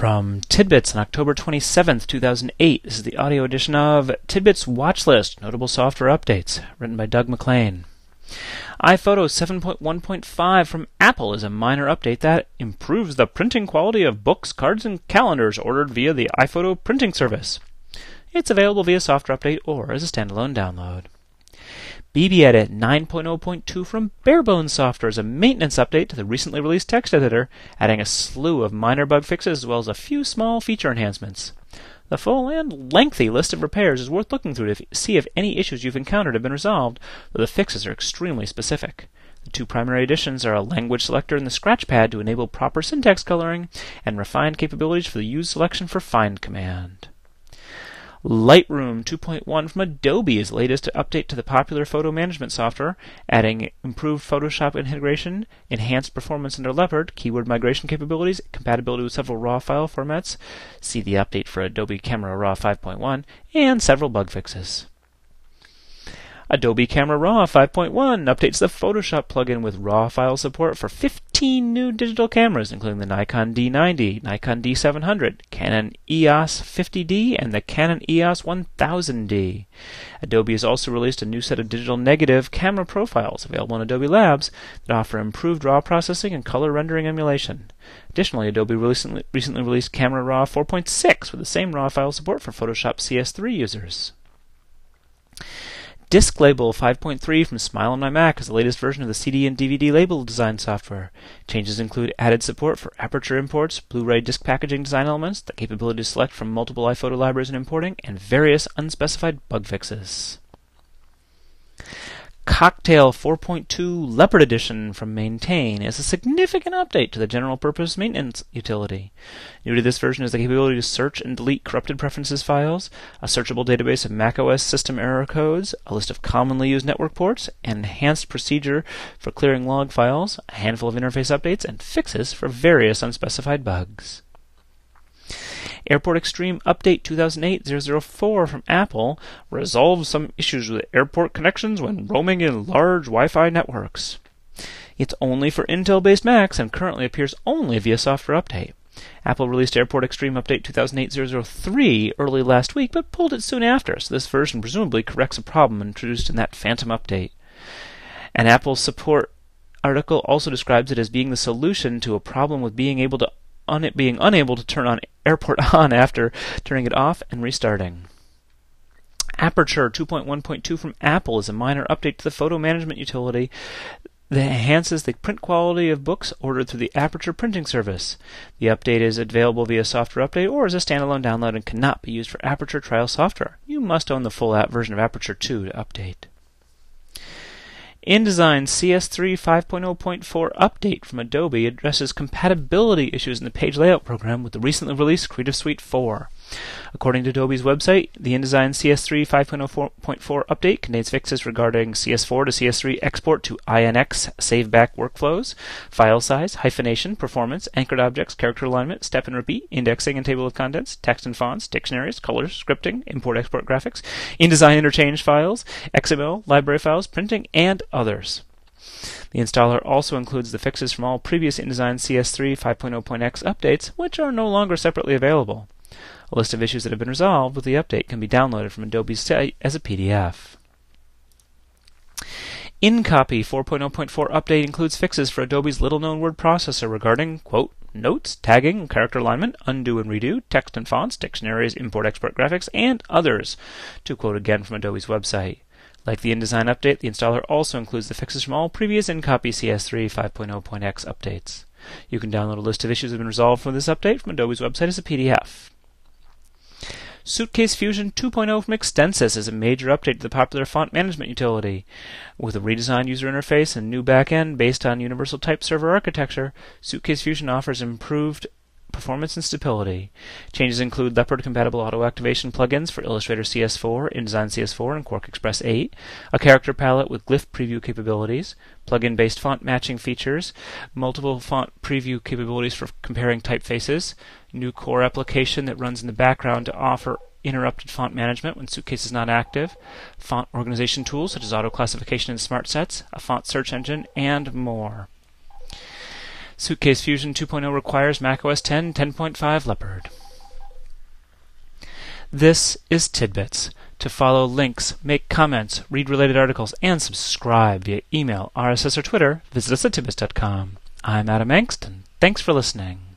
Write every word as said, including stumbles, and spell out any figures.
From Tidbits on October twenty-seventh, two thousand eight, this is the audio edition of Tidbits Watch List, Notable Software Updates, written by Doug McLean. iPhoto seven point one point five from Apple is a minor update that improves the printing quality of books, cards, and calendars ordered via the iPhoto printing service. It's available via software update or as a standalone download. BBEdit nine point oh point two from Barebones Software is a maintenance update to the recently released text editor, adding a slew of minor bug fixes as well as a few small feature enhancements. The full and lengthy list of repairs is worth looking through to see if any issues you've encountered have been resolved, though the fixes are extremely specific. The two primary additions are a language selector in the scratchpad to enable proper syntax coloring, and refined capabilities for the use selection for find command. Lightroom two point one from Adobe is the latest update to the popular photo management software, adding improved Photoshop integration, enhanced performance under Leopard, keyword migration capabilities, compatibility with several RAW file formats, see the update for Adobe Camera Raw five point one, and several bug fixes. Adobe Camera Raw five point one updates the Photoshop plugin with RAW file support for fifteen new digital cameras, including the Nikon D ninety, Nikon D seven hundred, Canon E O S fifty D, and the Canon E O S one thousand D. Adobe has also released a new set of digital negative camera profiles available in Adobe Labs that offer improved RAW processing and color rendering emulation. Additionally, Adobe recently, recently released Camera Raw four point six with the same RAW file support for Photoshop C S three users. Disc Label five point three from Smile on My Mac is the latest version of the C D and D V D label design software. Changes include added support for aperture imports, Blu-ray disc packaging design elements, the capability to select from multiple iPhoto libraries and importing, and various unspecified bug fixes. Cocktail four point two Leopard Edition from Maintain is a significant update to the general-purpose maintenance utility. New to this version is the capability to search and delete corrupted preferences files, a searchable database of macOS system error codes, a list of commonly used network ports, an enhanced procedure for clearing log files, a handful of interface updates, and fixes for various unspecified bugs. Airport Extreme Update two thousand eight dash zero zero four from Apple resolves some issues with airport connections when roaming in large Wi-Fi networks. It's only for Intel-based Macs and currently appears only via software update. Apple released Airport Extreme Update two thousand eight dash zero zero three early last week, but pulled it soon after, so this version presumably corrects a problem introduced in that Phantom update. An Apple support article also describes it as being the solution to a problem with being able to un- being unable to turn on Airport on after turning it off and restarting. Aperture two point one point two from Apple is a minor update to the photo management utility that enhances the print quality of books ordered through the Aperture printing service. The update is available via software update or as a standalone download and cannot be used for Aperture trial software. You must own the full app version of Aperture two to update. InDesign C S three five point oh point four update from Adobe addresses compatibility issues in the page layout program with the recently released Creative Suite four. According to Adobe's website, the InDesign C S three five point oh point four update contains fixes regarding C S four to C S three export to I N X save-back workflows, file size, hyphenation, performance, anchored objects, character alignment, step and repeat, indexing and table of contents, text and fonts, dictionaries, colors, scripting, import-export graphics, InDesign interchange files, X M L, library files, printing, and others. The installer also includes the fixes from all previous InDesign C S three five point oh point x updates, which are no longer separately available. A list of issues that have been resolved with the update can be downloaded from Adobe's site as a P D F. InCopy four point oh point four update includes fixes for Adobe's little-known word processor regarding, quote, notes, tagging, character alignment, undo and redo, text and fonts, dictionaries, import-export graphics, and others, to quote again from Adobe's website. Like the InDesign update, the installer also includes the fixes from all previous InCopy C S three five point oh point x updates. You can download a list of issues that have been resolved from this update from Adobe's website as a P D F. Suitcase Fusion two point oh from Extensis is a major update to the popular font management utility. With a redesigned user interface and new backend based on Universal Type Server architecture, Suitcase Fusion offers improved performance and stability. Changes include Leopard-compatible auto-activation plugins for Illustrator C S four, InDesign C S four, and QuarkXPress eight, a character palette with glyph preview capabilities, plugin-based font matching features, multiple font preview capabilities for comparing typefaces, new core application that runs in the background to offer interrupted font management when Suitcase is not active, font organization tools such as auto-classification and smart sets, a font search engine, and more. Suitcase Fusion two point oh requires macOS ten ten point five Leopard. This is Tidbits. To follow links, make comments, read related articles, and subscribe via email, R S S, or Twitter, visit us at tidbits dot com. I'm Adam Engst, and thanks for listening.